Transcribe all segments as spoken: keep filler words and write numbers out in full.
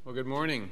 Well, good morning.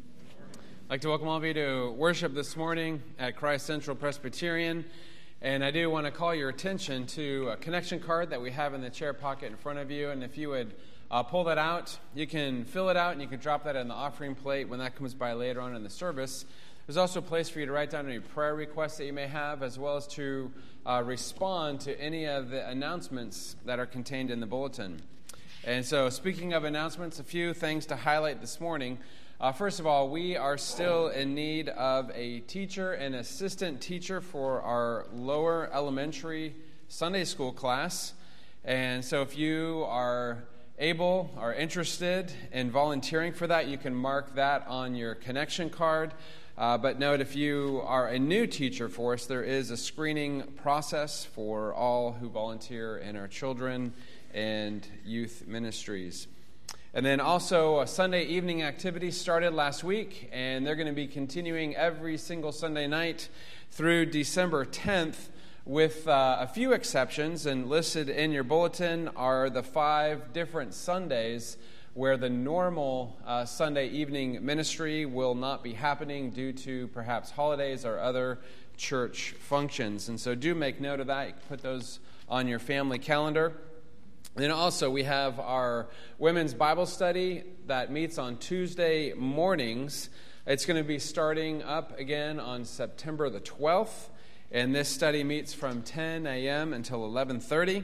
I'd like to welcome all of you to worship this morning at Christ Central Presbyterian. And I do want to call your attention to a connection card that we have in the chair pocket in front of you. And if you would uh, pull that out, you can fill it out and you can drop that in the offering plate when that comes by later on in the service. There's also a place for you to write down any prayer requests that you may have, as well as to uh, respond to any of the announcements that are contained in the bulletin. And so, speaking of announcements, a few things to highlight this morning. Uh, first of all, we are still in need of a teacher and assistant teacher for our lower elementary Sunday school class. And so if you are able or interested in volunteering for that, you can mark that on your connection card. Uh, but note, if you are a new teacher for us, there is a screening process for all who volunteer in our children and youth ministries. And then also a Sunday evening activity started last week, and they're going to be continuing every single Sunday night through December tenth with uh, a few exceptions. And listed in your bulletin are the five different Sundays where the normal uh, Sunday evening ministry will not be happening due to perhaps holidays or other church functions. And so do make note of that. You can put those on your family calendar. And then also we have our women's Bible study that meets on Tuesday mornings. It's going to be starting up again on September the twelfth. And this study meets from ten a.m. until eleven thirty.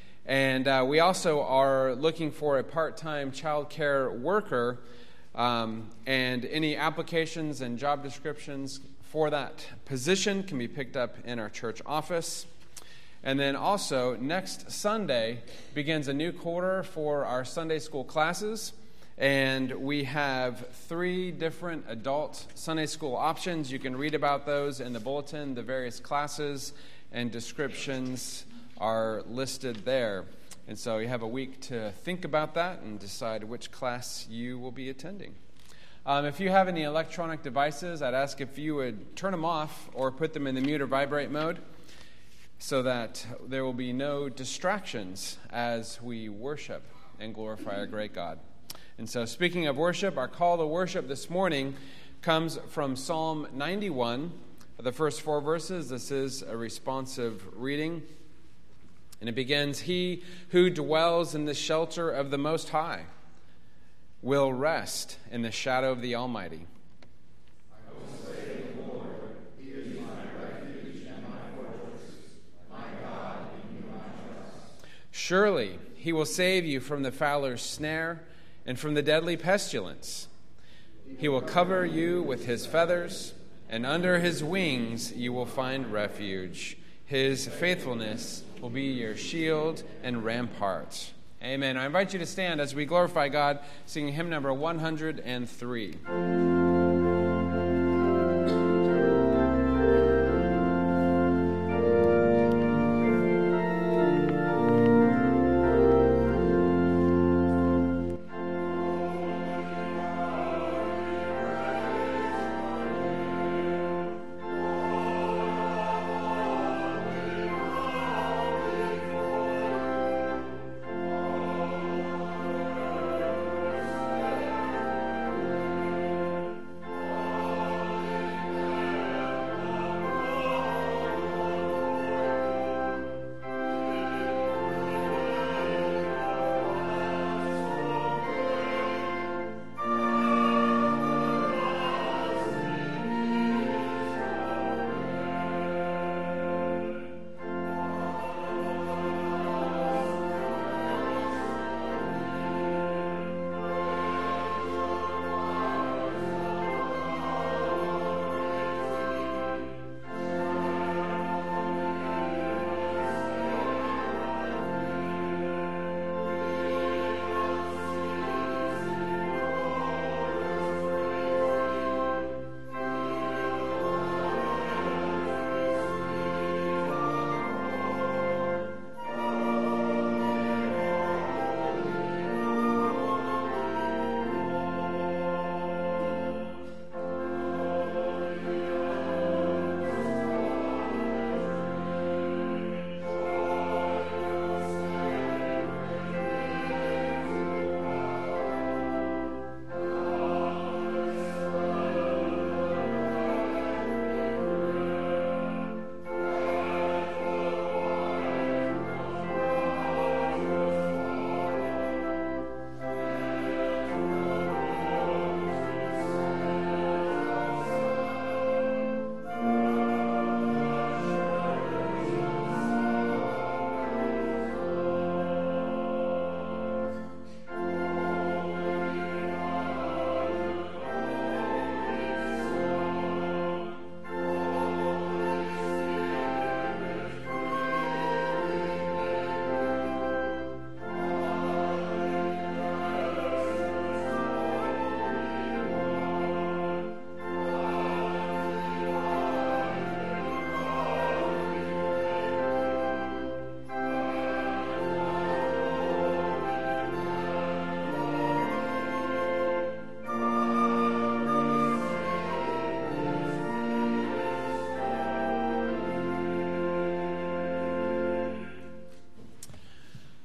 And uh, we also are looking for a part-time child care worker. Um, and any applications and job descriptions for that position can be picked up in our church office. And then also, next Sunday begins a new quarter for our Sunday school classes. And we have three different adult Sunday school options. You can read about those in the bulletin. The various classes and descriptions are listed there. And so you have a week to think about that and decide which class you will be attending. Um, if you have any electronic devices, I'd ask if you would turn them off or put them in the mute or vibrate mode, so that there will be no distractions as we worship and glorify our great God. And so, speaking of worship, our call to worship this morning comes from Psalm ninety-one, the first four verses. This is a responsive reading. And it begins, "He who dwells in the shelter of the Most High will rest in the shadow of the Almighty. Surely he will save you from the fowler's snare and from the deadly pestilence. He will cover you with his feathers, and under his wings you will find refuge. His faithfulness will be your shield and rampart." Amen. I invite you to stand as we glorify God, singing hymn number one hundred three.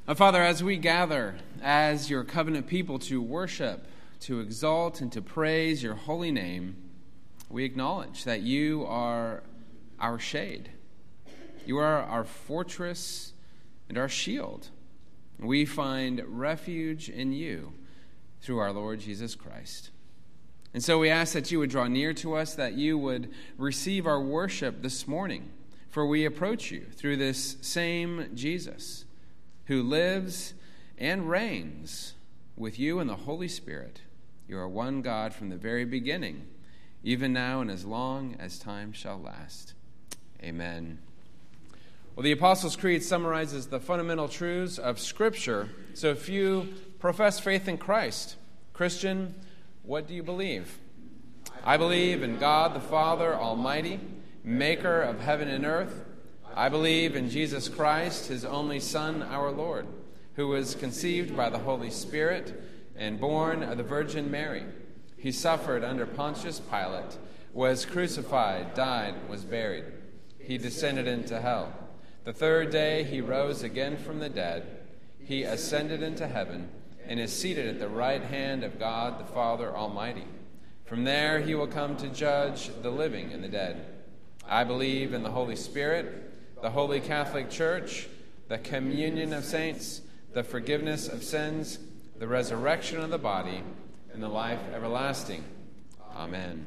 Uh, Father, as we gather as your covenant people to worship, to exalt, and to praise your holy name, we acknowledge that you are our shade. You are our fortress and our shield. We find refuge in you through our Lord Jesus Christ. And so we ask that you would draw near to us, that you would receive our worship this morning, for we approach you through this same Jesus who lives and reigns with you and the Holy Spirit. You are one God from the very beginning, even now and as long as time shall last. Amen. Well, the Apostles' Creed summarizes the fundamental truths of Scripture. So if you profess faith in Christ, Christian, what do you believe? I believe in God the Father Almighty, maker of heaven and earth. I believe in Jesus Christ, his only Son, our Lord, who was conceived by the Holy Spirit and born of the Virgin Mary. He suffered under Pontius Pilate, was crucified, died, was buried. He descended into hell. The third day he rose again from the dead. He ascended into heaven and is seated at the right hand of God the Father Almighty. From there he will come to judge the living and the dead. I believe in the Holy Spirit, the Holy Catholic Church, the communion of saints, the forgiveness of sins, the resurrection of the body, and the life everlasting. Amen.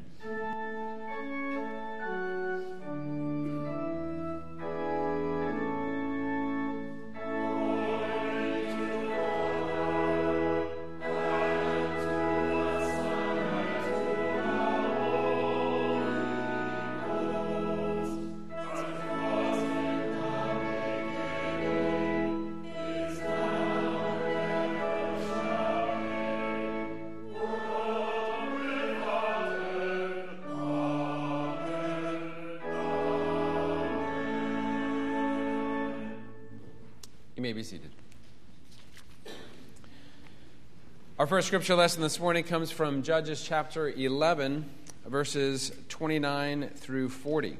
You may be seated. Our first scripture lesson this morning comes from Judges chapter eleven, verses twenty-nine through forty.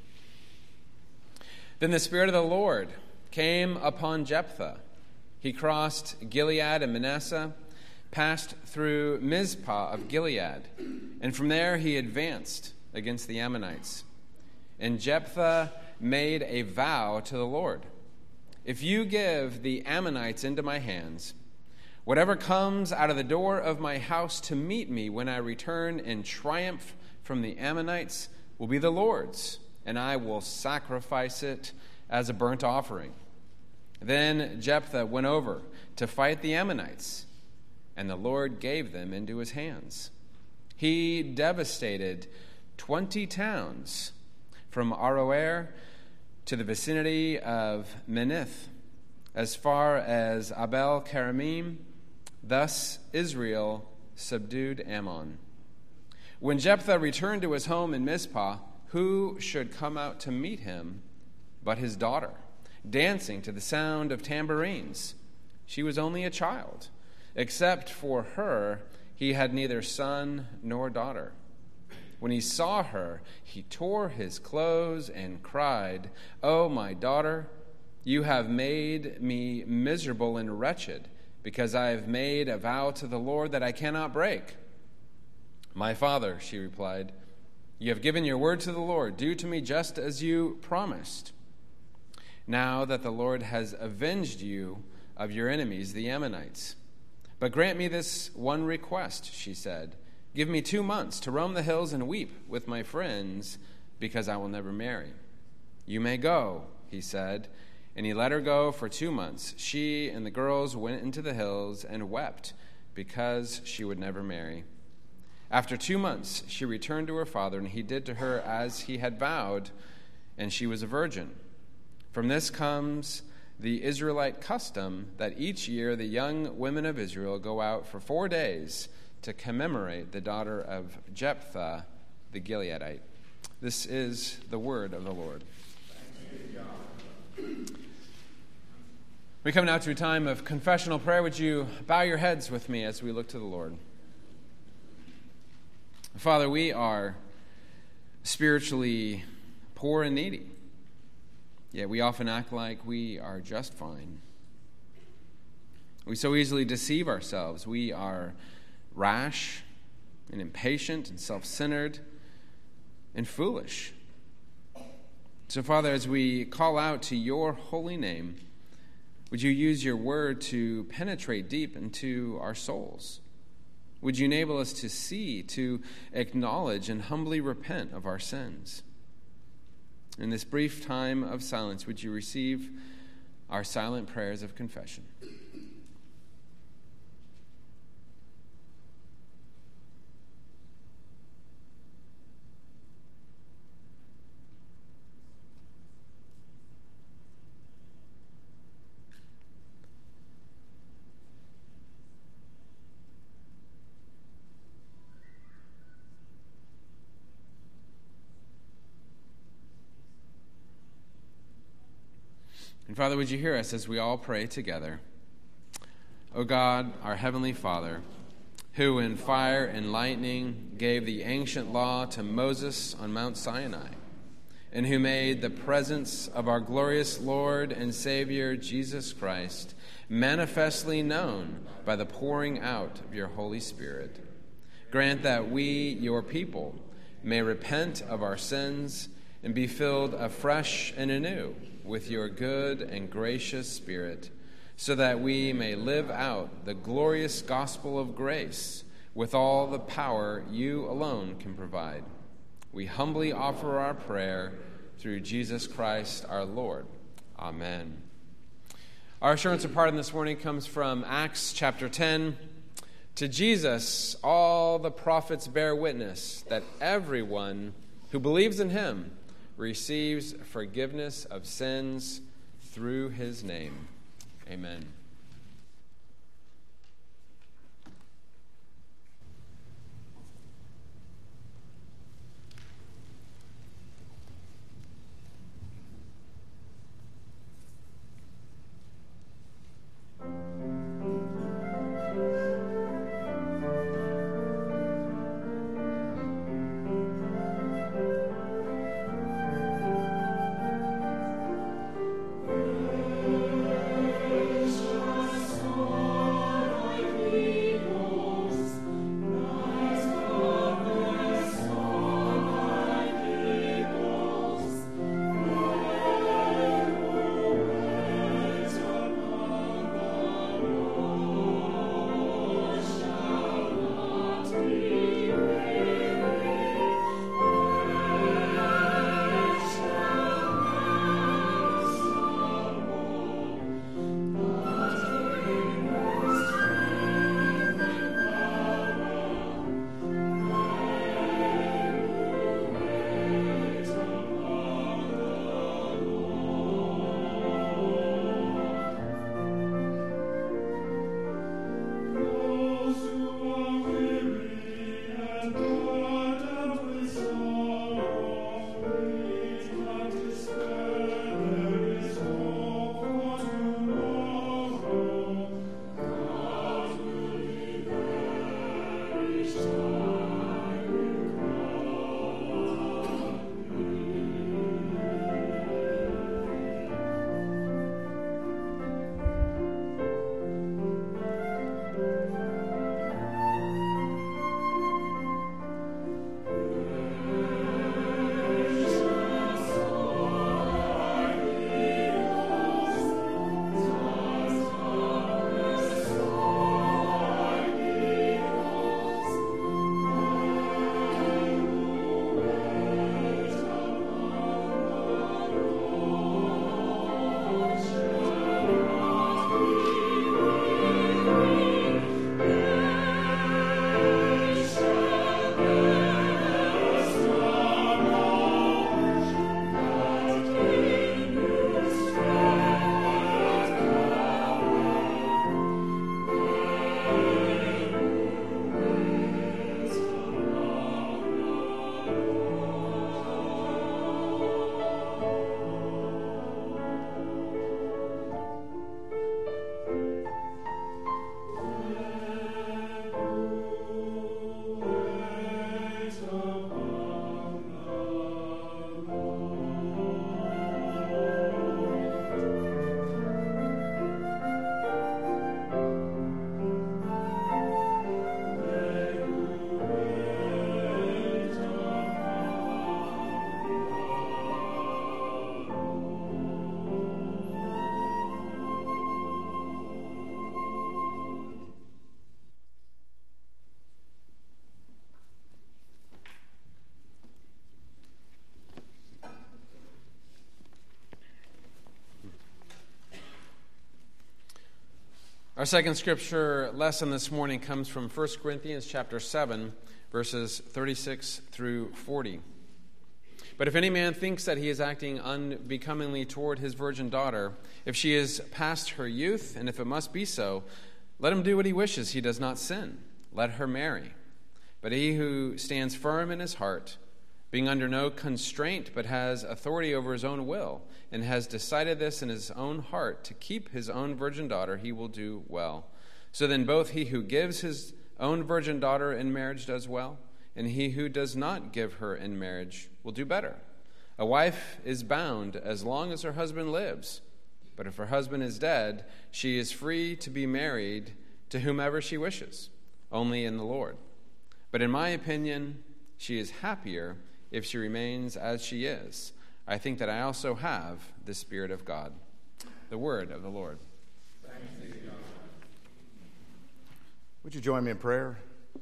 Then the Spirit of the Lord came upon Jephthah. He crossed Gilead and Manasseh, passed through Mizpah of Gilead, and from there he advanced against the Ammonites. And Jephthah made a vow to the Lord. If you give the Ammonites into my hands, whatever comes out of the door of my house to meet me when I return in triumph from the Ammonites will be the Lord's, and I will sacrifice it as a burnt offering. Then Jephthah went over to fight the Ammonites, and the Lord gave them into his hands. He devastated twenty towns from Aroer to the vicinity of Menith, as far as Abel Keramim. Thus Israel subdued Ammon. When Jephthah returned to his home in Mizpah, who should come out to meet him but his daughter, dancing to the sound of tambourines? She was only a child. Except for her, he had neither son nor daughter. When he saw her, he tore his clothes and cried, "Oh, my daughter, you have made me miserable and wretched, because I have made a vow to the Lord that I cannot break." "My father," she replied, "you have given your word to the Lord. Do to me just as you promised. Now that the Lord has avenged you of your enemies, the Ammonites. But grant me this one request," she said. "Give me two months to roam the hills and weep with my friends, because I will never marry." "You may go," he said, and he let her go for two months. She and the girls went into the hills and wept because she would never marry. After two months, she returned to her father, and he did to her as he had vowed, and she was a virgin. From this comes the Israelite custom that each year the young women of Israel go out for four days to commemorate the daughter of Jephthah the Gileadite. This is the word of the Lord. We come now to a time of confessional prayer. Would you bow your heads with me as we look to the Lord? Father, we are spiritually poor and needy, yet we often act like we are just fine. We so easily deceive ourselves. We are rash and impatient and self-centered and foolish. So, Father, as we call out to your holy name, would you use your word to penetrate deep into our souls? Would you enable us to see, to acknowledge, and humbly repent of our sins? In this brief time of silence, would you receive our silent prayers of confession? And Father, would you hear us as we all pray together? O God, our heavenly Father, who in fire and lightning gave the ancient law to Moses on Mount Sinai, and who made the presence of our glorious Lord and Savior Jesus Christ manifestly known by the pouring out of your Holy Spirit, grant that we, your people, may repent of our sins and be filled afresh and anew with your good and gracious Spirit, so that we may live out the glorious gospel of grace with all the power you alone can provide. We humbly offer our prayer through Jesus Christ our Lord. Amen. Our assurance of pardon this morning comes from Acts chapter ten. To Jesus, all the prophets bear witness that everyone who believes in him receives forgiveness of sins through his name. Amen. Our second scripture lesson this morning comes from First Corinthians chapter seven, verses thirty-six through forty. But if any man thinks that he is acting unbecomingly toward his virgin daughter, if she is past her youth, and if it must be so, let him do what he wishes. He does not sin. Let her marry. But he who stands firm in his heart, being under no constraint, but has authority over his own will, and has decided this in his own heart to keep his own virgin daughter, he will do well. So then both he who gives his own virgin daughter in marriage does well, and he who does not give her in marriage will do better. A wife is bound as long as her husband lives, but if her husband is dead, she is free to be married to whomever she wishes, only in the Lord. But in my opinion, she is happier if she remains as she is. I think that I also have the Spirit of God. The word of the Lord. Thanks be to God. Would you join me in prayer?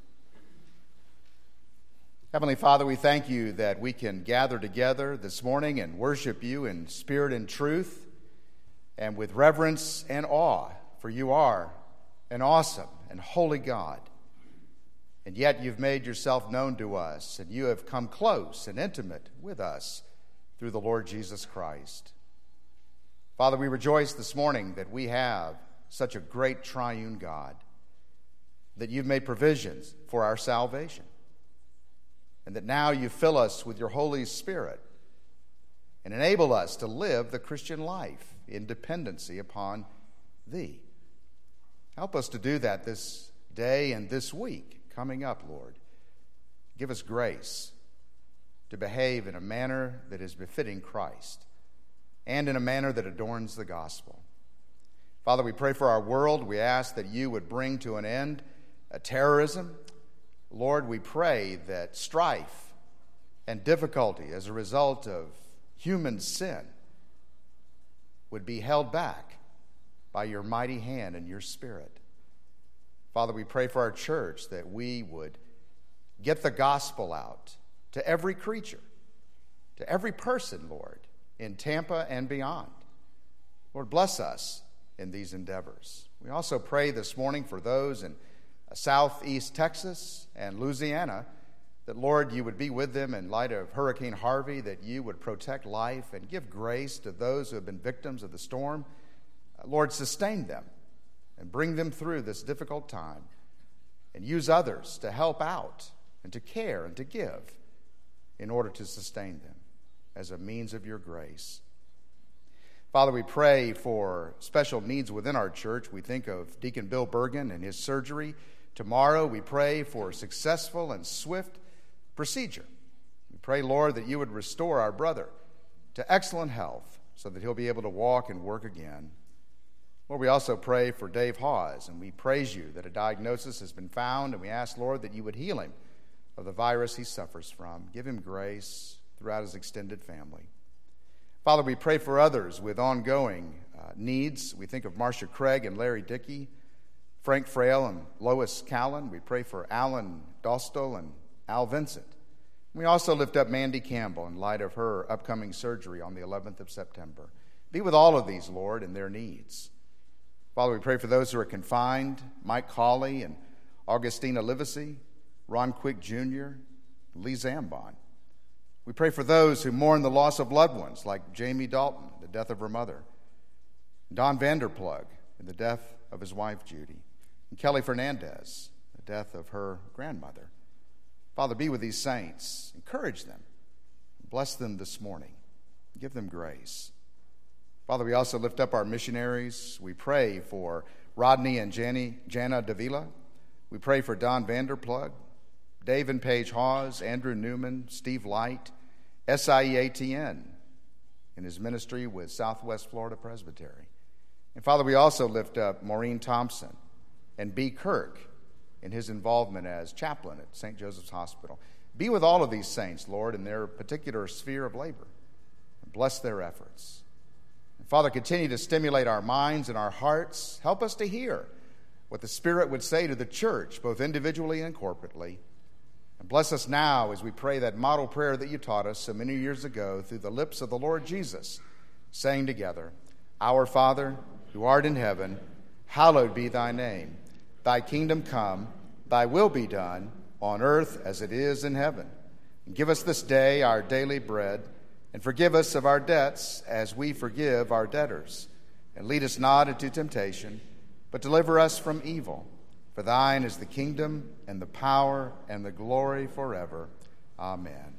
Heavenly Father, we thank you that we can gather together this morning and worship you in spirit and truth and with reverence and awe, for you are an awesome and holy God. And yet you've made yourself known to us, and you have come close and intimate with us through the Lord Jesus Christ. Father, we rejoice this morning that we have such a great triune God, that you've made provisions for our salvation, and that now you fill us with your Holy Spirit and enable us to live the Christian life in dependency upon thee. Help us to do that this day and this week coming up, Lord. Give us grace to behave in a manner that is befitting Christ and in a manner that adorns the gospel. Father, we pray for our world. We ask that you would bring to an end uh, terrorism. Lord, we pray that strife and difficulty as a result of human sin would be held back by your mighty hand and your Spirit. Father, we pray for our church that we would get the gospel out to every creature, to every person, Lord, in Tampa and beyond. Lord, bless us in these endeavors. We also pray this morning for those in Southeast Texas and Louisiana, that, Lord, you would be with them in light of Hurricane Harvey, that you would protect life and give grace to those who have been victims of the storm. Lord, sustain them and bring them through this difficult time, and use others to help out and to care and to give in order to sustain them as a means of your grace. Father, we pray for special needs within our church. We think of Deacon Bill Bergen and his surgery tomorrow. We pray for successful and swift procedure. We pray, Lord, that you would restore our brother to excellent health so that he'll be able to walk and work again. Lord, we also pray for Dave Hawes, and we praise you that a diagnosis has been found, and we ask, Lord, that you would heal him of the virus he suffers from. Give him grace throughout his extended family. Father, we pray for others with ongoing uh, needs. We think of Marcia Craig and Larry Dickey, Frank Frail and Lois Callan. We pray for Alan Dostal and Al Vincent. We also lift up Mandy Campbell in light of her upcoming surgery on the eleventh of September. Be with all of these, Lord, and their needs. Father, we pray for those who are confined, Mike Cawley and Augustina Livesey, Ron Quick Junior, Lee Zambon. We pray for those who mourn the loss of loved ones, like Jamie Dalton, the death of her mother, Don Vanderplug, and the death of his wife, Judy, and Kelly Fernandez, the death of her grandmother. Father, be with these saints. Encourage them. Bless them this morning. Give them grace. Father, we also lift up our missionaries. We pray for Rodney and Jani, Jana Davila. We pray for Don Vanderplug, Dave and Paige Hawes, Andrew Newman, Steve Light, S I E A T N in his ministry with Southwest Florida Presbytery. And Father, we also lift up Maureen Thompson and B. Kirk in his involvement as chaplain at Saint Joseph's Hospital. Be with all of these saints, Lord, in their particular sphere of labor, and bless their efforts. And Father, continue to stimulate our minds and our hearts. Help us to hear what the Spirit would say to the church, both individually and corporately. And bless us now as we pray that model prayer that you taught us so many years ago through the lips of the Lord Jesus, saying together, Our Father, who art in heaven, hallowed be thy name. Thy kingdom come, thy will be done, on earth as it is in heaven. And give us this day our daily bread, and forgive us of our debts as we forgive our debtors. And lead us not into temptation, but deliver us from evil. For thine is the kingdom, and the power, and the glory forever. Amen.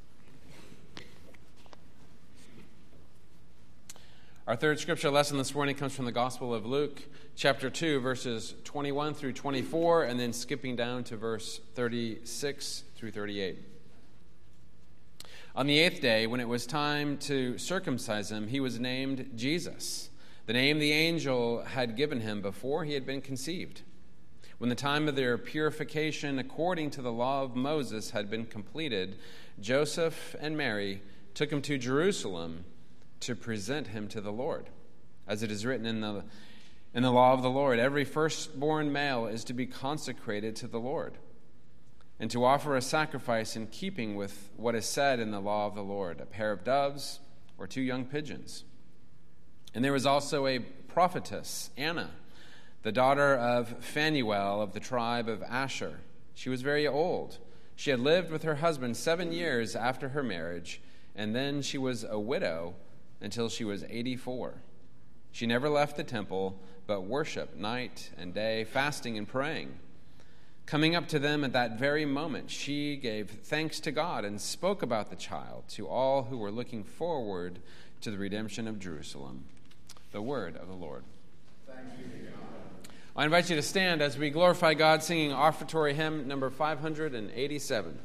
Our third scripture lesson this morning comes from the Gospel of Luke, chapter two, verses twenty-one through twenty-four, and then skipping down to verse thirty-six through thirty-eight. On the eighth day, when it was time to circumcise him, he was named Jesus, the name the angel had given him before he had been conceived. When the time of their purification according to the law of Moses had been completed, Joseph and Mary took him to Jerusalem to present him to the Lord. As it is written in the in the law of the Lord, every firstborn male is to be consecrated to the Lord, and to offer a sacrifice in keeping with what is said in the law of the Lord, a pair of doves or two young pigeons. And there was also a prophetess, Anna, the daughter of Phanuel of the tribe of Asher. She was very old. She had lived with her husband seven years after her marriage, and then she was a widow until she was eighty-four. She never left the temple, but worshiped night and day, fasting and praying. Coming up to them at that very moment, she gave thanks to God and spoke about the child to all who were looking forward to the redemption of Jerusalem. The word of the Lord. Thanks be to God. I invite you to stand as we glorify God, singing offertory hymn number five hundred eighty-seven.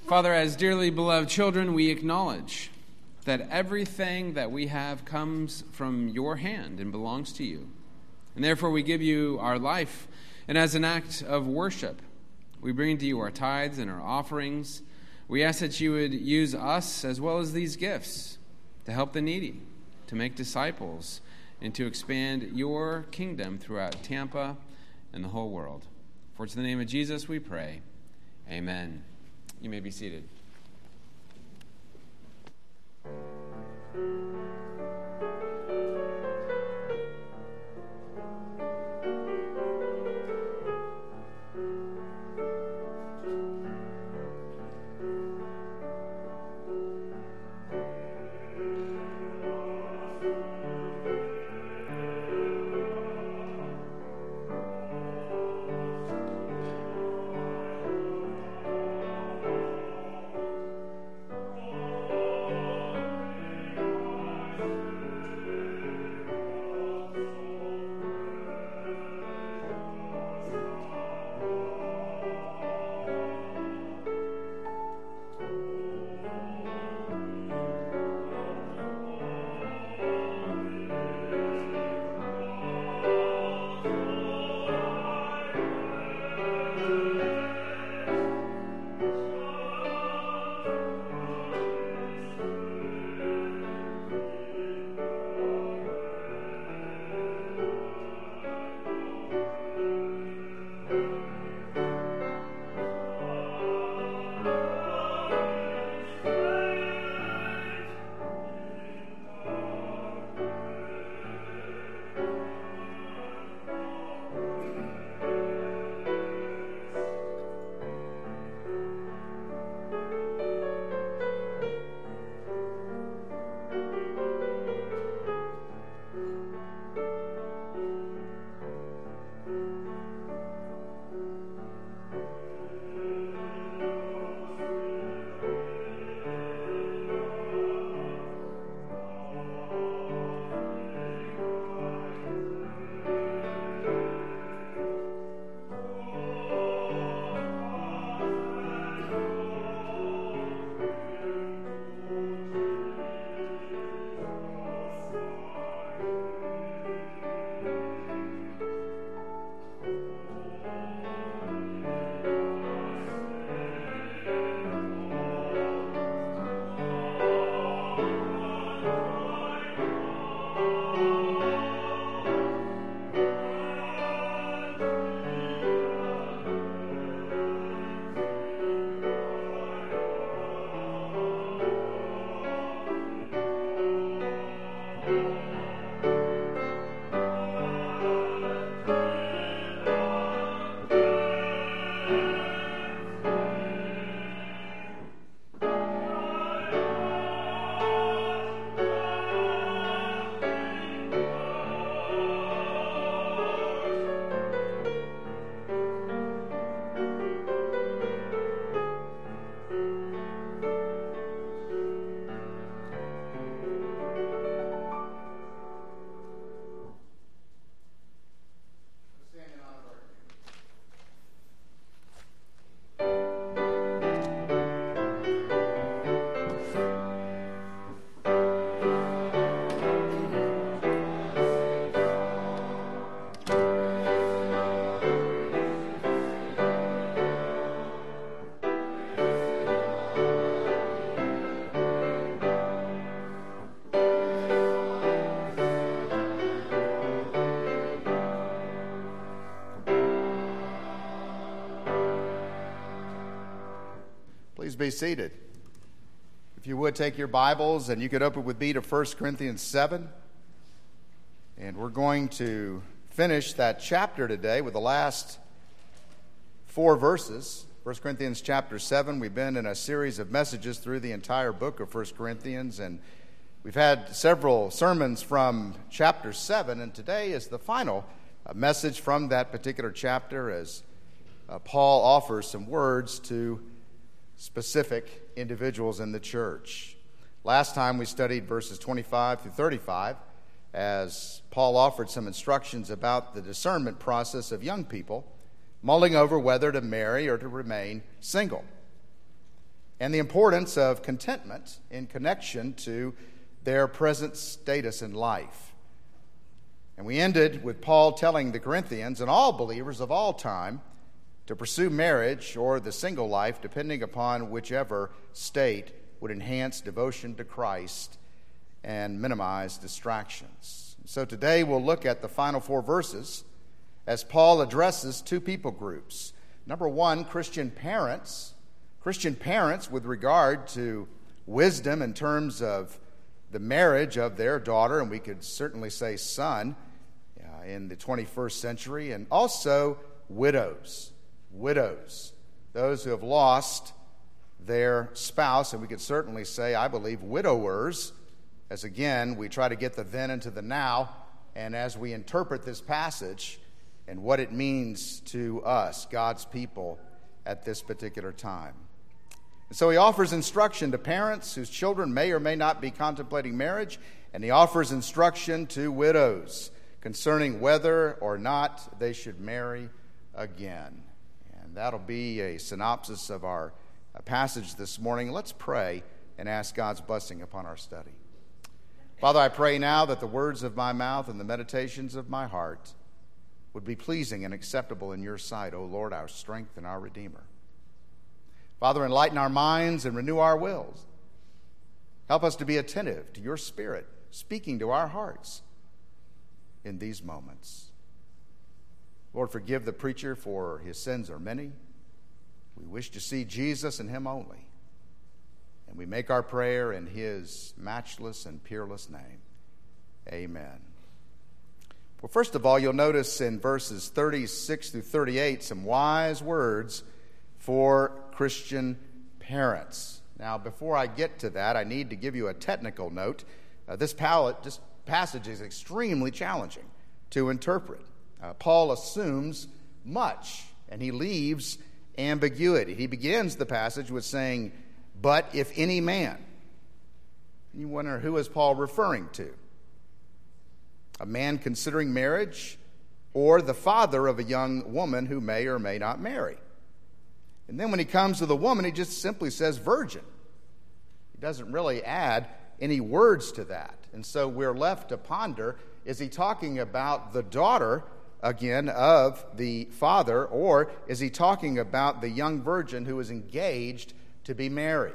Father, as dearly beloved children, we acknowledge that everything that we have comes from your hand and belongs to you. And therefore we give you our life, and as an act of worship, we bring to you our tithes and our offerings. We ask that you would use us as well as these gifts to help the needy, to make disciples, and to expand your kingdom throughout Tampa and the whole world. For it's in the name of Jesus we pray. Amen. You may be seated. Please be seated. If you would, take your Bibles and you could open with me to First Corinthians seven. And we're going to finish that chapter today with the last four verses. First Corinthians chapter seven. We've been in a series of messages through the entire book of First Corinthians, and we've had several sermons from chapter seven, and today is the final uh, message from that particular chapter as uh, Paul offers some words to specific individuals in the church. Last time we studied verses twenty-five through thirty-five as Paul offered some instructions about the discernment process of young people, mulling over whether to marry or to remain single. and the importance of contentment in connection to their present status in life. And we ended with Paul telling the Corinthians and all believers of all time to pursue marriage or the single life, depending upon whichever state would enhance devotion to Christ and minimize distractions. So today we'll look at the final four verses as Paul addresses two people groups. Number one, Christian parents. Christian parents with regard to wisdom in terms of the marriage of their daughter, and we could certainly say son, uh, in the twenty-first century, and also widows. Widows, those who have lost their spouse, and we could certainly say, I believe, widowers, as again, we try to get the then into the now, and as we interpret this passage and what it means to us, God's people, at this particular time. And so he offers instruction to parents whose children may or may not be contemplating marriage, and he offers instruction to widows concerning whether or not they should marry again. And that'll be a synopsis of our passage this morning. Let's pray and ask God's blessing upon our study. Father, I pray now that the words of my mouth and the meditations of my heart would be pleasing and acceptable in your sight, O Lord, our strength and our Redeemer. Father, enlighten our minds and renew our wills. Help us to be attentive to your Spirit, speaking to our hearts in these moments. Lord, forgive the preacher, for his sins are many. We wish to see Jesus and him only. And we make our prayer in his matchless and peerless name. Amen. Well, first of all, you'll notice in verses thirty-six through thirty-eight some wise words for Christian parents. Now, before I get to that, I need to give you a technical note. Uh, this, palette, this passage is extremely challenging to interpret. Uh, Paul assumes much, and he leaves ambiguity. He begins the passage with saying, but if any man. You wonder, who is Paul referring to? A man considering marriage, or the father of a young woman who may or may not marry? And then when he comes to the woman, he just simply says virgin. He doesn't really add any words to that. And so we're left to ponder, is he talking about the daughter, again, of the father, or is he talking about the young virgin who is engaged to be married?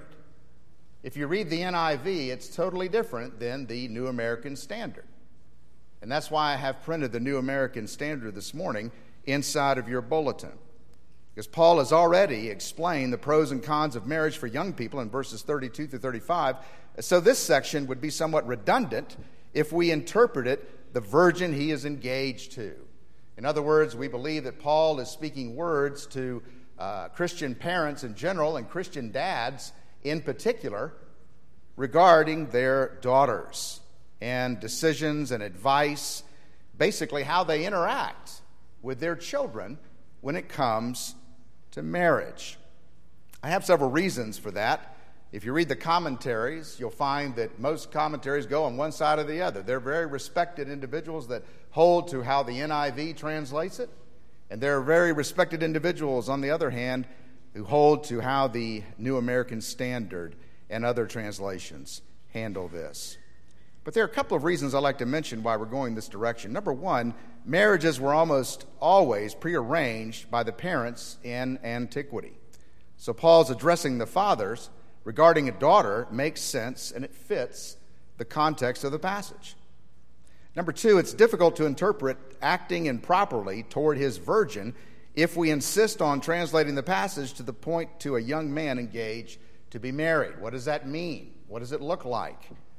If you read the N I V, it's totally different than the New American Standard. And that's why I have printed the New American Standard this morning inside of your bulletin. Because Paul has already explained the pros and cons of marriage for young people in verses thirty-two through thirty-five. So this section would be somewhat redundant if we interpret it, the virgin he is engaged to. In other words, we believe that Paul is speaking words to uh, Christian parents in general and Christian dads in particular regarding their daughters and decisions and advice, basically how they interact with their children when it comes to marriage. I have several reasons for that. If you read the commentaries, you'll find that most commentaries go on one side or the other. They're very respected individuals that hold to how the N I V translates it, and there are very respected individuals, on the other hand, who hold to how the New American Standard and other translations handle this. But there are a couple of reasons I'd like to mention why we're going this direction. Number one, marriages were almost always prearranged by the parents in antiquity. So Paul's addressing the fathers regarding a daughter makes sense, and it fits the context of the passage. Number two, it's difficult to interpret acting improperly toward his virgin if we insist on translating the passage to the point to a young man engaged to be married. What does that mean? What does it look like?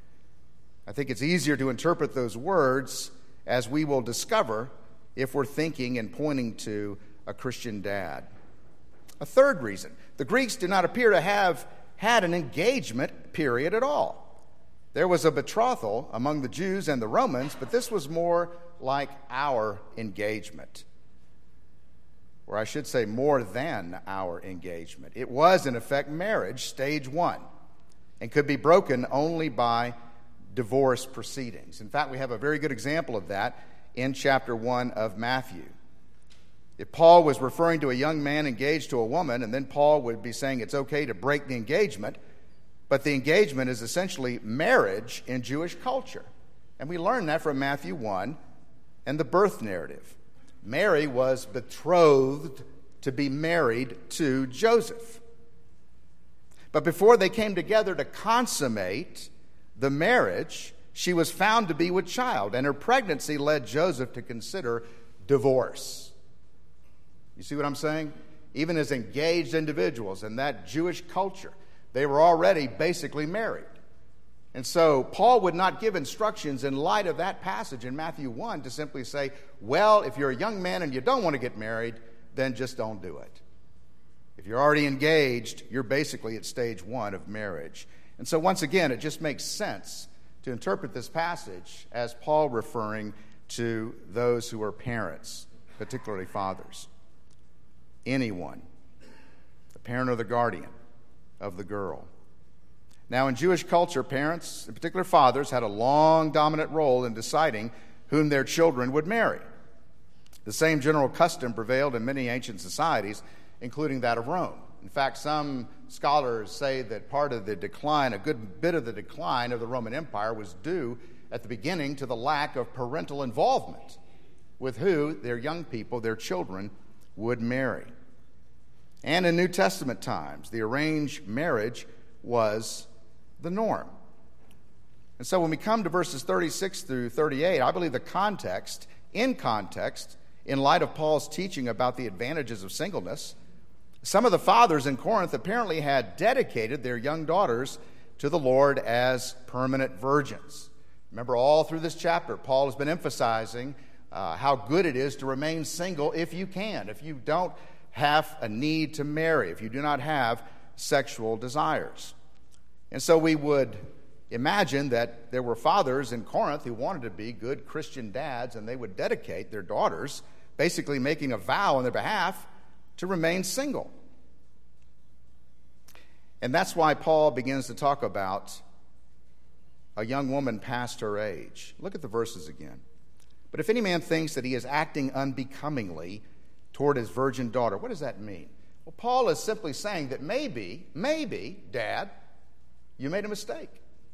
I think it's easier to interpret those words, as we will discover, if we're thinking and pointing to a Christian dad. A third reason, the Greeks do not appear to have had an engagement period at all. There was a betrothal among the Jews and the Romans, but this was more like our engagement. Or I should say more than our engagement. It was, in effect, marriage, stage one, and could be broken only by divorce proceedings. In fact, we have a very good example of that in chapter one of Matthew. If Paul was referring to a young man engaged to a woman, and then Paul would be saying it's okay to break the engagement, but the engagement is essentially marriage in Jewish culture. And we learn that from Matthew one and the birth narrative. Mary was betrothed to be married to Joseph. But before they came together to consummate the marriage, she was found to be with child, and her pregnancy led Joseph to consider divorce. You see what I'm saying? Even as engaged individuals in that Jewish culture, they were already basically married. And so Paul would not give instructions in light of that passage in Matthew one to simply say, well, if you're a young man and you don't want to get married, then just don't do it. If you're already engaged, you're basically at stage one of marriage. And so once again, it just makes sense to interpret this passage as Paul referring to those who are parents, particularly fathers. Anyone, the parent or the guardian of the girl. Now, in Jewish culture, parents, in particular fathers, had a long dominant role in deciding whom their children would marry. The same general custom prevailed in many ancient societies, including that of Rome. In fact, some scholars say that part of the decline, a good bit of the decline of the Roman Empire was due at the beginning to the lack of parental involvement with who their young people, their children, would marry. And in New Testament times, the arranged marriage was the norm. And so when we come to verses thirty-six through thirty-eight, I believe the context, in context, in light of Paul's teaching about the advantages of singleness, some of the fathers in Corinth apparently had dedicated their young daughters to the Lord as permanent virgins. Remember, all through this chapter, Paul has been emphasizing uh, how good it is to remain single if you can, if you don't have a need to marry, if you do not have sexual desires. And so we would imagine that there were fathers in Corinth who wanted to be good Christian dads, and they would dedicate their daughters, basically making a vow on their behalf to remain single. And that's why Paul begins to talk about a young woman past her age. Look at the verses again. But if any man thinks that he is acting unbecomingly toward his virgin daughter, what does that mean? Well, Paul is simply saying that maybe, maybe, Dad, you made a mistake.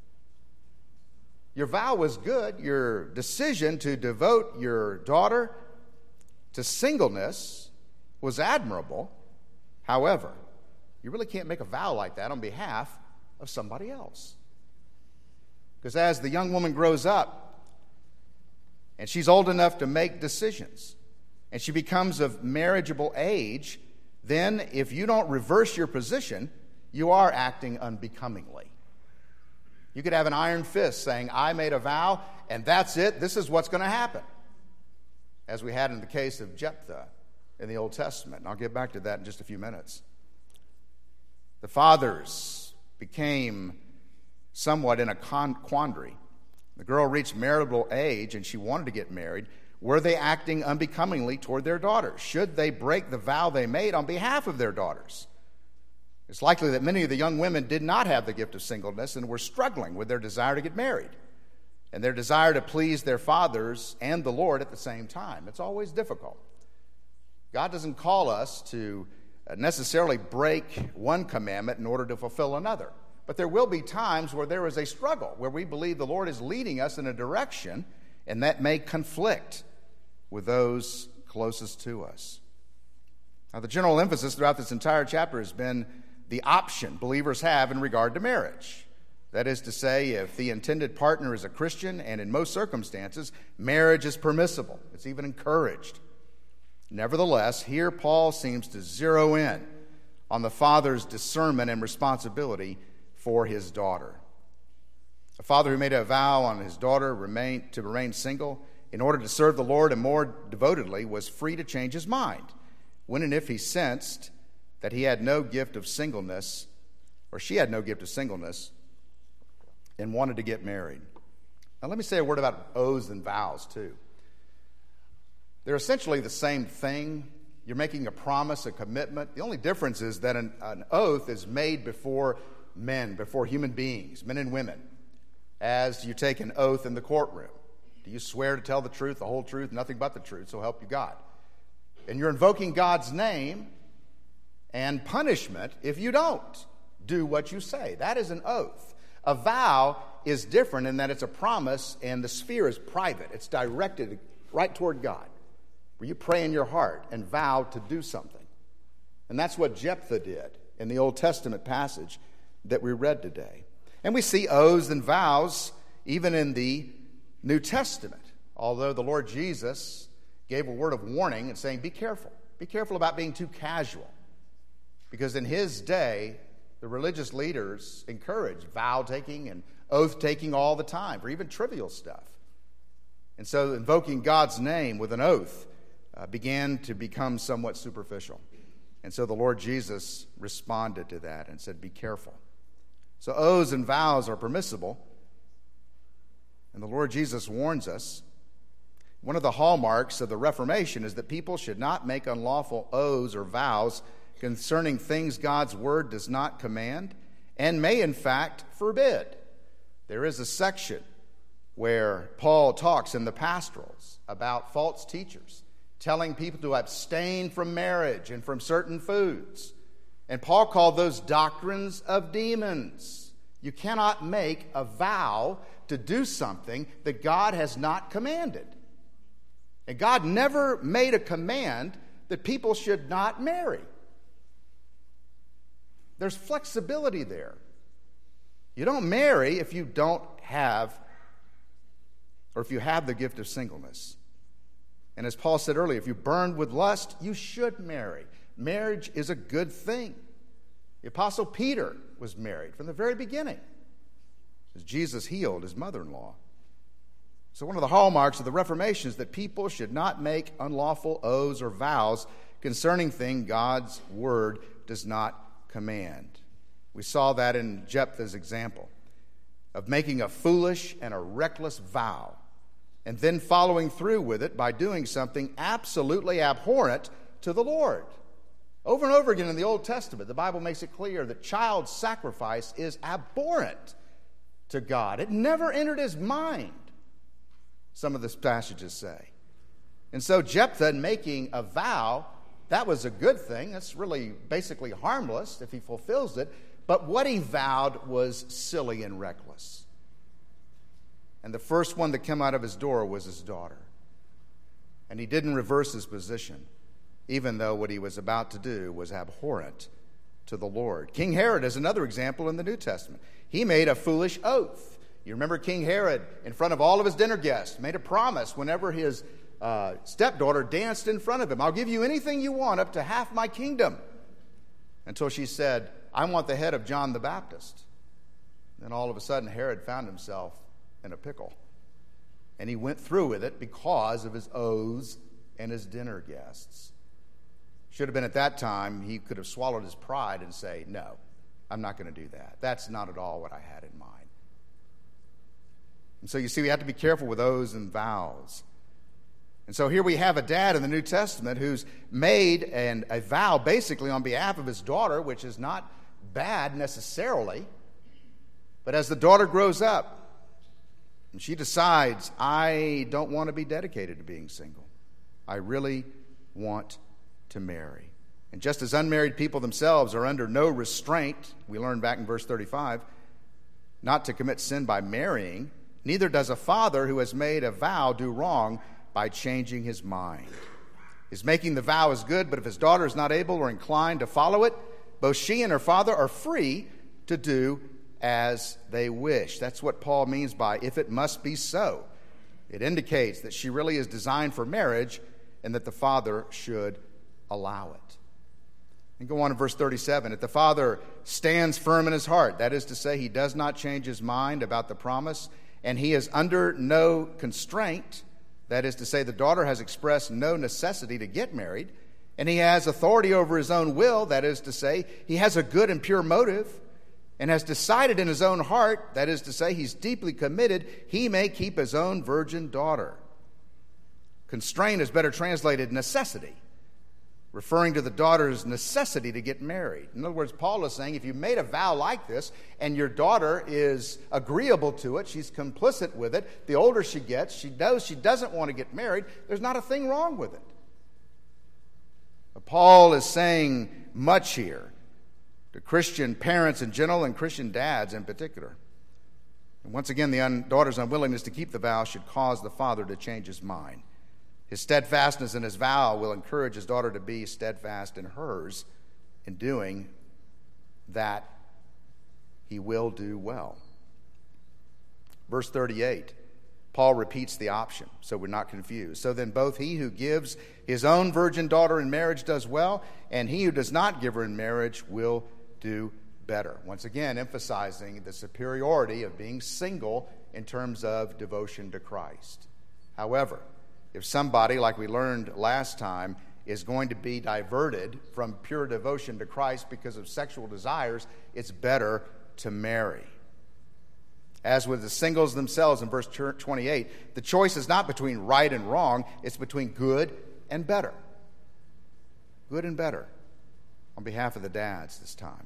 Your vow was good. Your decision to devote your daughter to singleness was admirable. However, you really can't make a vow like that on behalf of somebody else. Because as the young woman grows up and she's old enough to make decisions and she becomes of marriageable age, then if you don't reverse your position, you are acting unbecomingly. You could have an iron fist saying, I made a vow, and that's it. This is what's going to happen. As we had in the case of Jephthah in the Old Testament. And I'll get back to that in just a few minutes. The fathers became somewhat in a quandary. The girl reached marital age, and she wanted to get married. Were they acting unbecomingly toward their daughters? Should they break the vow they made on behalf of their daughters? It's likely that many of the young women did not have the gift of singleness and were struggling with their desire to get married and their desire to please their fathers and the Lord at the same time. It's always difficult. God doesn't call us to necessarily break one commandment in order to fulfill another. But there will be times where there is a struggle, where we believe the Lord is leading us in a direction, and that may conflict with those closest to us. Now, the general emphasis throughout this entire chapter has been the option believers have in regard to marriage. That is to say, if the intended partner is a Christian, and in most circumstances, marriage is permissible. It's even encouraged. Nevertheless, here Paul seems to zero in on the father's discernment and responsibility for his daughter. A father who made a vow on his daughter remain, to remain single in order to serve the Lord and more devotedly was free to change his mind when and if he sensed that he had no gift of singleness, or she had no gift of singleness, and wanted to get married. Now let me say a word about oaths and vows too. They're essentially the same thing. You're making a promise, a commitment. The only difference is that an, an oath is made before men, before human beings, men and women, as you take an oath in the courtroom. Do you swear to tell the truth, the whole truth, nothing but the truth, so help you God? and you're invoking God's name, and punishment if you don't do what you say. That is an oath. A vow is different in that it's a promise, and the sphere is private. It's directed right toward God, where you pray in your heart and vow to do something. And that's what Jephthah did in the Old Testament passage that we read today. And we see oaths and vows even in the New Testament, although the Lord Jesus gave a word of warning and saying, be careful. Be careful about being too casual. Because in his day, the religious leaders encouraged vow-taking and oath-taking all the time for even trivial stuff. And so invoking God's name with an oath uh, began to become somewhat superficial. And so the Lord Jesus responded to that and said, be careful. So oaths and vows are permissible. And the Lord Jesus warns us. One of the hallmarks of the Reformation is that people should not make unlawful oaths or vows concerning things God's word does not command and may in fact forbid. There is a section where Paul talks in the pastorals about false teachers telling people to abstain from marriage and from certain foods. And Paul called those doctrines of demons. You cannot make a vow to do something that God has not commanded. And God never made a command that people should not marry. There's flexibility there. You don't marry if you don't have, or if you have the gift of singleness. And as Paul said earlier, if you burned with lust, you should marry. Marriage is a good thing. The Apostle Peter was married from the very beginning, as Jesus healed his mother-in-law. So one of the hallmarks of the Reformation is that people should not make unlawful oaths or vows concerning things God's word does not command. We saw that in Jephthah's example of making a foolish and a reckless vow and then following through with it by doing something absolutely abhorrent to the Lord. Over and over again in the Old Testament, the Bible makes it clear that child sacrifice is abhorrent to God. It never entered his mind, some of the passages say. And so Jephthah making a vow, that was a good thing. That's really basically harmless if he fulfills it. But what he vowed was silly and reckless. And the first one to come out of his door was his daughter. And he didn't reverse his position, even though what he was about to do was abhorrent to the Lord. King Herod is another example in the New Testament. He made a foolish oath. You remember King Herod, in front of all of his dinner guests, made a promise whenever his uh, stepdaughter danced in front of him. I'll give you anything you want, up to half my kingdom. Until she said, I want the head of John the Baptist. Then all of a sudden, Herod found himself in a pickle. And he went through with it because of his oaths and his dinner guests. Should have been at that time, he could have swallowed his pride and say, no, I'm not going to do that. That's not at all what I had in mind. And so you see, we have to be careful with oaths and vows. And so here we have a dad in the New Testament who's made an, a vow basically on behalf of his daughter, which is not bad necessarily. But as the daughter grows up, and she decides, I don't want to be dedicated to being single. I really want to marry. And just as unmarried people themselves are under no restraint, we learn back in verse thirty-five, not to commit sin by marrying, neither does a father who has made a vow do wrong by changing his mind. His making the vow is good, but if his daughter is not able or inclined to follow it, both she and her father are free to do as they wish. That's what Paul means by if it must be so. It indicates that she really is designed for marriage and that the father should allow it. And go on to verse thirty-seven. If the father stands firm in his heart, that is to say, he does not change his mind about the promise, and he is under no constraint, that is to say, the daughter has expressed no necessity to get married, and he has authority over his own will, that is to say, he has a good and pure motive, and has decided in his own heart, that is to say, he's deeply committed, he may keep his own virgin daughter. Constraint is better translated necessity, referring to the daughter's necessity to get married. In other words, Paul is saying if you made a vow like this and your daughter is agreeable to it, she's complicit with it, the older she gets, she knows she doesn't want to get married, there's not a thing wrong with it. Paul is saying much here to Christian parents in general and Christian dads in particular. And once again, the un- daughter's unwillingness to keep the vow should cause the father to change his mind. His steadfastness in his vow will encourage his daughter to be steadfast in hers. In doing that, he will do well. Verse thirty-eight, Paul repeats the option, so we're not confused. So then both he who gives his own virgin daughter in marriage does well, and he who does not give her in marriage will do better. Once again, emphasizing the superiority of being single in terms of devotion to Christ. However, if somebody, like we learned last time, is going to be diverted from pure devotion to Christ because of sexual desires, it's better to marry. As with the singles themselves in verse twenty-eight, the choice is not between right and wrong, it's between good and better. Good and better, on behalf of the dads this time.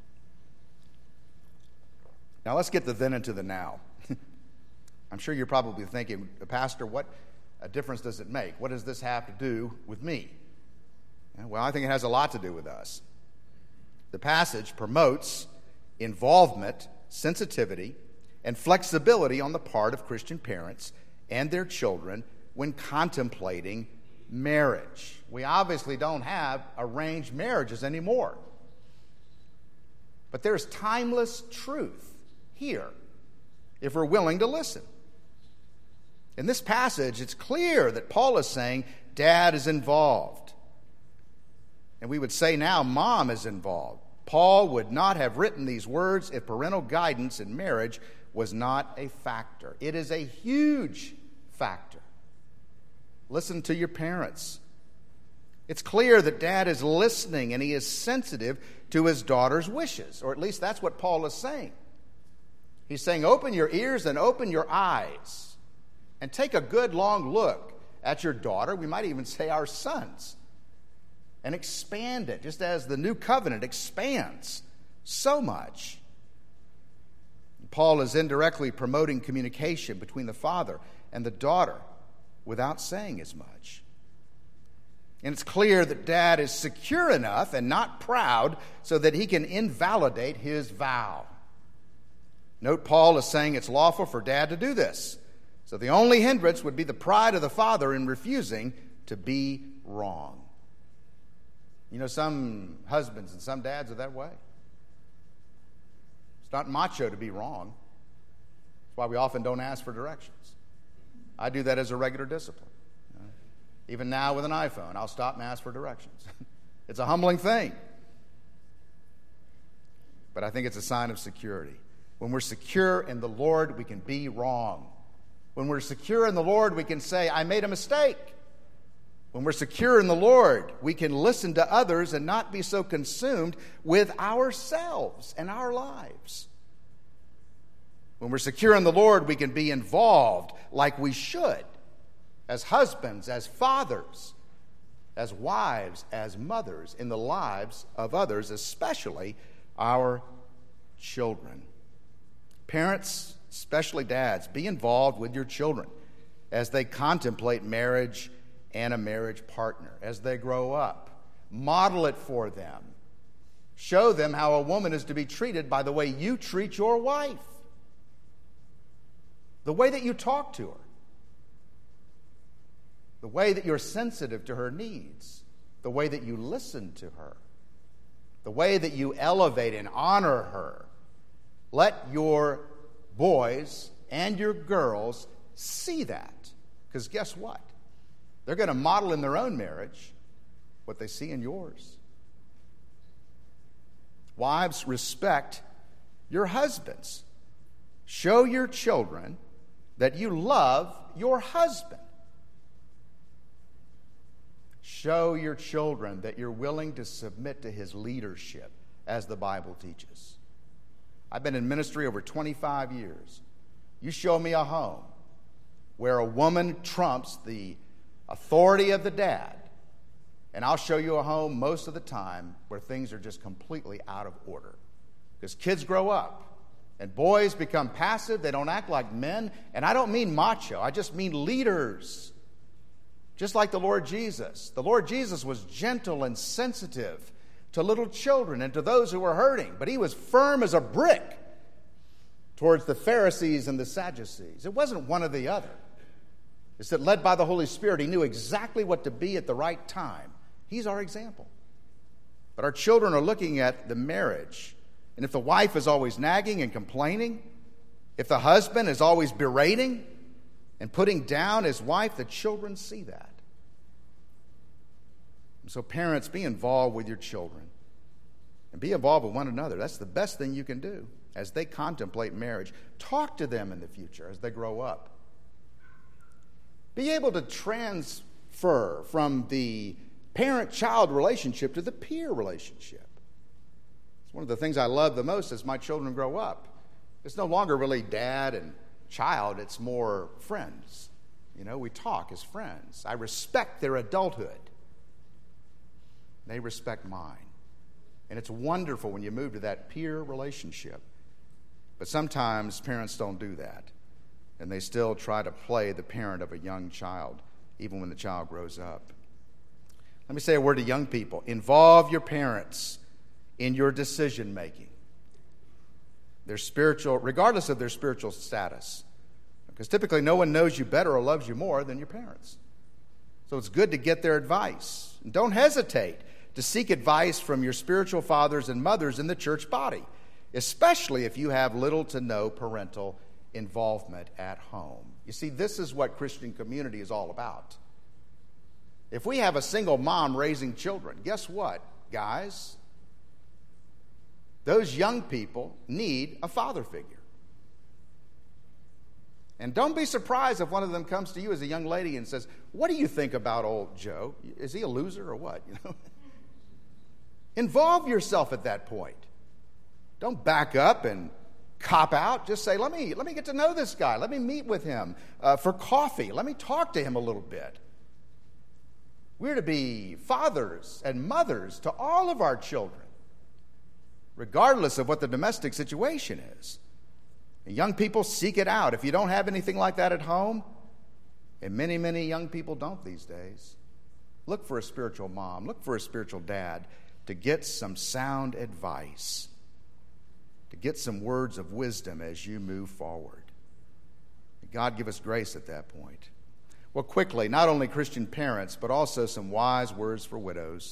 Now let's get the then into the now. I'm sure you're probably thinking, Pastor, what a difference does it make? What does this have to do with me? Well, I think it has a lot to do with us. The passage promotes involvement, sensitivity, and flexibility on the part of Christian parents and their children when contemplating marriage. We obviously don't have arranged marriages anymore. But there's timeless truth here if we're willing to listen. In this passage, it's clear that Paul is saying dad is involved. And we would say now mom is involved. Paul would not have written these words if parental guidance in marriage was not a factor. It is a huge factor. Listen to your parents. It's clear that dad is listening and he is sensitive to his daughter's wishes, or at least that's what Paul is saying. He's saying, open your ears and open your eyes and take a good long look at your daughter. We might even say our sons. And expand it, just as the new covenant expands so much. Paul is indirectly promoting communication between the father and the daughter without saying as much. And it's clear that dad is secure enough and not proud so that he can invalidate his vow. Note Paul is saying it's lawful for dad to do this. So the only hindrance would be the pride of the father in refusing to be wrong. You know, some husbands and some dads are that way. It's not macho to be wrong. That's why we often don't ask for directions. I do that as a regular discipline. You know? Even now with an iPhone, I'll stop and ask for directions. It's a humbling thing. But I think it's a sign of security. When we're secure in the Lord, we can be wrong. When we're secure in the Lord, we can say, I made a mistake. When we're secure in the Lord, we can listen to others and not be so consumed with ourselves and our lives. When we're secure in the Lord, we can be involved like we should, as husbands, as fathers, as wives, as mothers, in the lives of others, especially our children. Parents, especially dads, be involved with your children as they contemplate marriage and a marriage partner as they grow up. Model it for them. Show them how a woman is to be treated by the way you treat your wife, the way that you talk to her, the way that you're sensitive to her needs, the way that you listen to her, the way that you elevate and honor her. Let your boys and your girls see that, because guess what? They're going to model in their own marriage what they see in yours. Wives, respect your husbands. Show your children that you love your husband. Show your children that you're willing to submit to his leadership, as the Bible teaches. I've been in ministry over twenty-five years. You show me a home where a woman trumps the authority of the dad, and I'll show you a home most of the time where things are just completely out of order. Because kids grow up, and boys become passive. They don't act like men. And I don't mean macho. I just mean leaders. Just like the Lord Jesus. The Lord Jesus was gentle and sensitive to little children and to those who were hurting, but he was firm as a brick towards the Pharisees and the Sadducees. It wasn't one or the other. It's that led by the Holy Spirit, he knew exactly what to be at the right time. He's our example. But our children are looking at the marriage. And if the wife is always nagging and complaining, if the husband is always berating and putting down his wife, the children see that. And so parents, be involved with your children. And be involved with one another. That's the best thing you can do as they contemplate marriage. Talk to them in the future as they grow up. Be able to transfer from the parent-child relationship to the peer relationship. It's one of the things I love the most as my children grow up. It's no longer really dad and child, it's more friends. You know, we talk as friends. I respect their adulthood. They respect mine. And it's wonderful when you move to that peer relationship. But sometimes parents don't do that. And they still try to play the parent of a young child, even when the child grows up. Let me say a word to young people. Involve your parents in your decision making. Their spiritual, regardless of their spiritual status. Because typically no one knows you better or loves you more than your parents. So it's good to get their advice. And don't hesitate to seek advice from your spiritual fathers and mothers in the church body, especially if you have little to no parental involvement at home. You see, this is what Christian community is all about. If we have a single mom raising children, guess what, guys? Those young people need a father figure. And don't be surprised if one of them comes to you as a young lady and says, "What do you think about old Joe? Is he a loser or what?" You know? Involve yourself at that point. Don't back up and cop out. Just say, let me, let me get to know this guy. Let me meet with him uh, for coffee. Let me talk to him a little bit. We're to be fathers and mothers to all of our children, regardless of what the domestic situation is. And young people, seek it out. If you don't have anything like that at home, and many, many young people don't these days, look for a spiritual mom, look for a spiritual dad to get some sound advice, to get some words of wisdom as you move forward. God give us grace at that point. Well, quickly, not only Christian parents, but also some wise words for widows.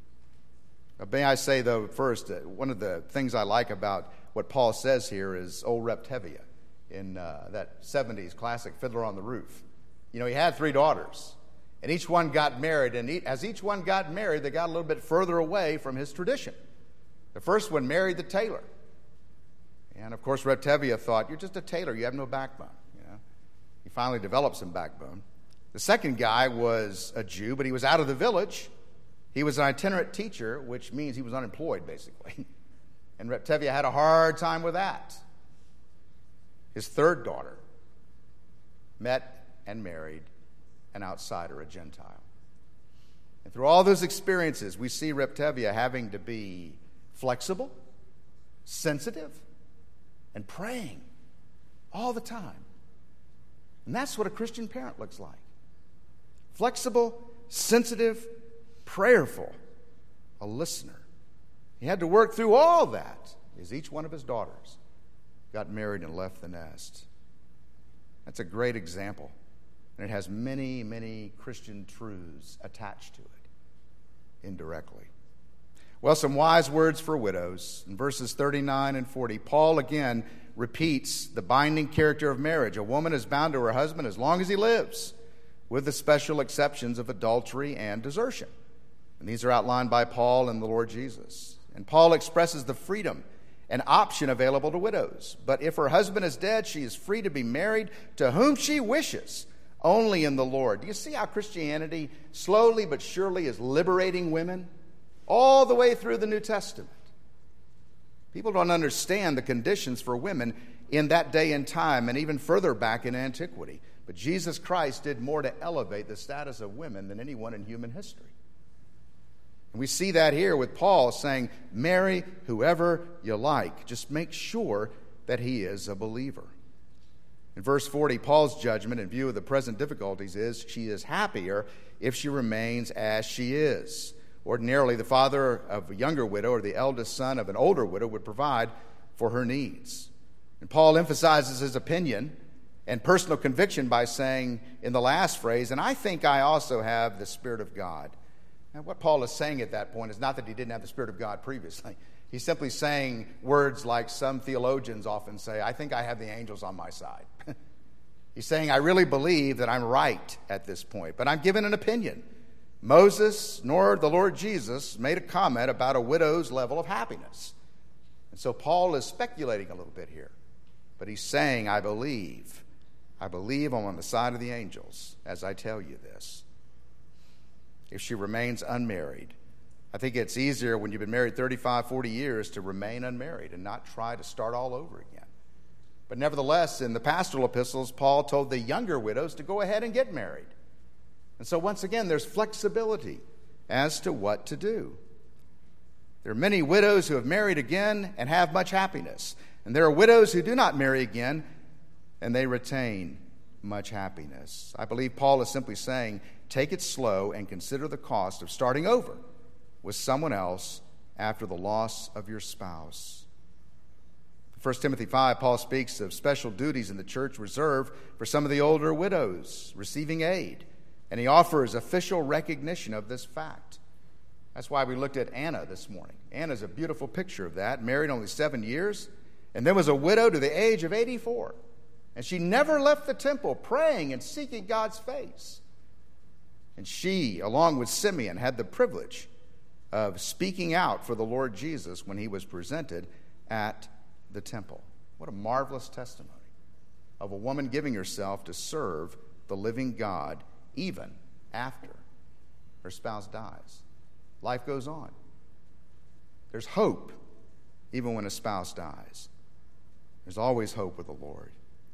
May I say, though, first, uh, one of the things I like about what Paul says here is old Reb Tevye in uh, that seventies classic Fiddler on the Roof. You know, he had three daughters, and each one got married, and he, as each one got married, they got a little bit further away from his tradition. The first one married the tailor. And, of course, Reb Tevye thought, "You're just a tailor. You have no backbone." You know? He finally developed some backbone. The second guy was a Jew, but he was out of the village. He was an itinerant teacher, which means he was unemployed, basically. And Reb Tevye had a hard time with that. His third daughter met and married an outsider, a Gentile. And through all those experiences, we see Reb Tevye having to be flexible, sensitive, and praying all the time. And that's what a Christian parent looks like. Flexible, sensitive, prayerful, a listener. He had to work through all that as each one of his daughters got married and left the nest. That's a great example. And it has many, many Christian truths attached to it indirectly. Well, some wise words for widows. In verses thirty-nine and forty, Paul again repeats the binding character of marriage. A woman is bound to her husband as long as he lives, with the special exceptions of adultery and desertion. And these are outlined by Paul and the Lord Jesus. And Paul expresses the freedom and option available to widows. But if her husband is dead, she is free to be married to whom she wishes, only in the Lord. Do you see how Christianity slowly but surely is liberating women all the way through the New Testament? People don't understand the conditions for women in that day and time and even further back in antiquity. But Jesus Christ did more to elevate the status of women than anyone in human history. And we see that here with Paul saying, marry whoever you like. Just make sure that he is a believer. In verse forty, Paul's judgment in view of the present difficulties is she is happier if she remains as she is. Ordinarily, the father of a younger widow or the eldest son of an older widow would provide for her needs. And Paul emphasizes his opinion and personal conviction by saying in the last phrase, and I think I also have the Spirit of God. And what Paul is saying at that point is not that he didn't have the Spirit of God previously. He's simply saying words like some theologians often say, I think I have the angels on my side. He's saying, I really believe that I'm right at this point, but I'm given an opinion. Moses nor the Lord Jesus made a comment about a widow's level of happiness. And so Paul is speculating a little bit here. But he's saying, I believe. I believe I'm on the side of the angels as I tell you this. If she remains unmarried, I think it's easier when you've been married thirty-five, forty years to remain unmarried and not try to start all over again. But nevertheless, in the pastoral epistles, Paul told the younger widows to go ahead and get married. And so once again, there's flexibility as to what to do. There are many widows who have married again and have much happiness. And there are widows who do not marry again and they retain much happiness. I believe Paul is simply saying, take it slow and consider the cost of starting over with someone else after the loss of your spouse. In First Timothy five, Paul speaks of special duties in the church reserved for some of the older widows receiving aid. And he offers official recognition of this fact. That's why we looked at Anna this morning. Anna's a beautiful picture of that, married only seven years, and then was a widow to the age of eighty-four. And she never left the temple praying and seeking God's face. And she, along with Simeon, had the privilege of speaking out for the Lord Jesus when he was presented at the temple. What a marvelous testimony of a woman giving herself to serve the living God even after her spouse dies. Life goes on. There's hope even when a spouse dies. There's always hope with the Lord.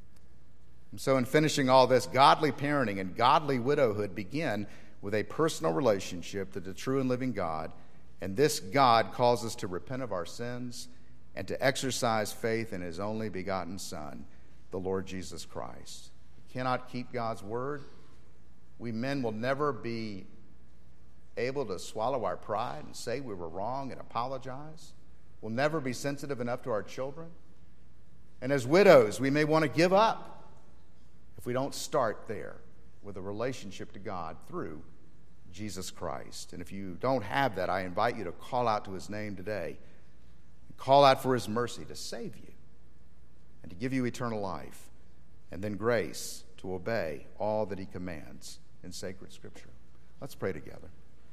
And so in finishing all this, godly parenting and godly widowhood begin with a personal relationship to the true and living God. And this God calls us to repent of our sins and to exercise faith in his only begotten Son, the Lord Jesus Christ. We cannot keep God's word. We men will never be able to swallow our pride and say we were wrong and apologize. We'll never be sensitive enough to our children. And as widows, we may want to give up if we don't start there with a relationship to God through Jesus Christ. And if you don't have that, I invite you to call out to his name today. Call out for his mercy to save you and to give you eternal life, and then grace to obey all that he commands in sacred Scripture. Let's pray together.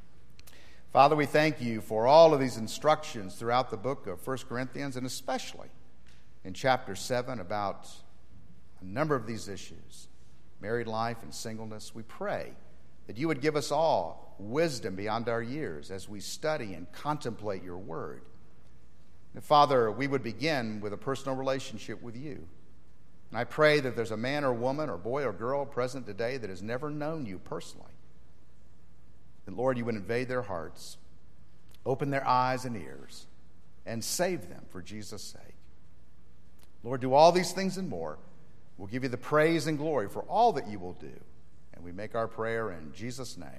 Father, we thank you for all of these instructions throughout the book of First Corinthians, and especially in chapter seven about a number of these issues, married life and singleness. We pray that you would give us all wisdom beyond our years as we study and contemplate your word. And Father, we would begin with a personal relationship with you. And I pray that there's a man or woman or boy or girl present today that has never known you personally. That, Lord, you would invade their hearts, open their eyes and ears, and save them for Jesus' sake. Lord, do all these things and more. We'll give you the praise and glory for all that you will do. And we make our prayer in Jesus' name.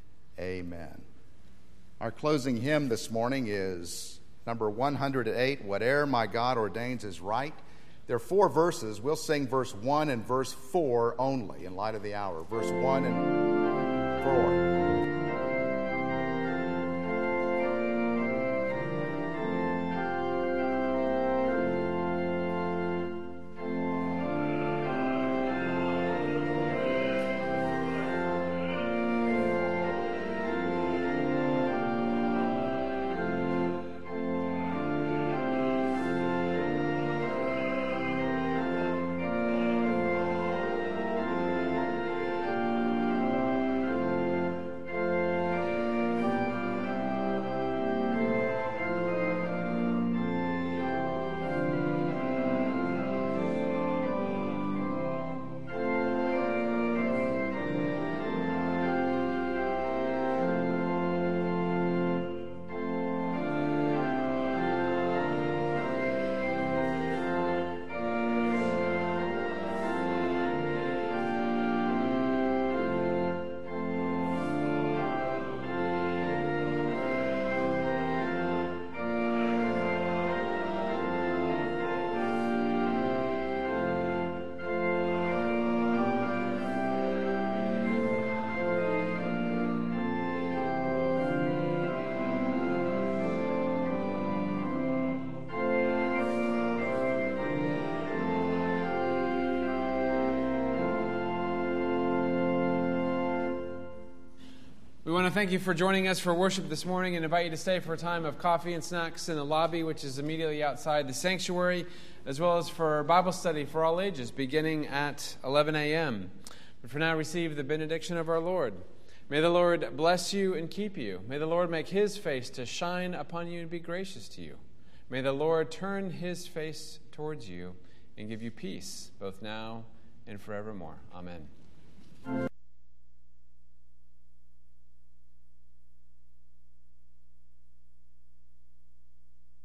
Amen. Our closing hymn this morning is number one hundred eight, Whate'er My God Ordains Is Right. There are four verses. We'll sing verse one and verse four only in light of the hour. Verse one and four. We want to thank you for joining us for worship this morning and invite you to stay for a time of coffee and snacks in the lobby, which is immediately outside the sanctuary, as well as for Bible study for all ages, beginning at eleven a.m. But for now, receive the benediction of our Lord. May the Lord bless you and keep you. May the Lord make his face to shine upon you and be gracious to you. May the Lord turn his face towards you and give you peace, both now and forevermore. Amen.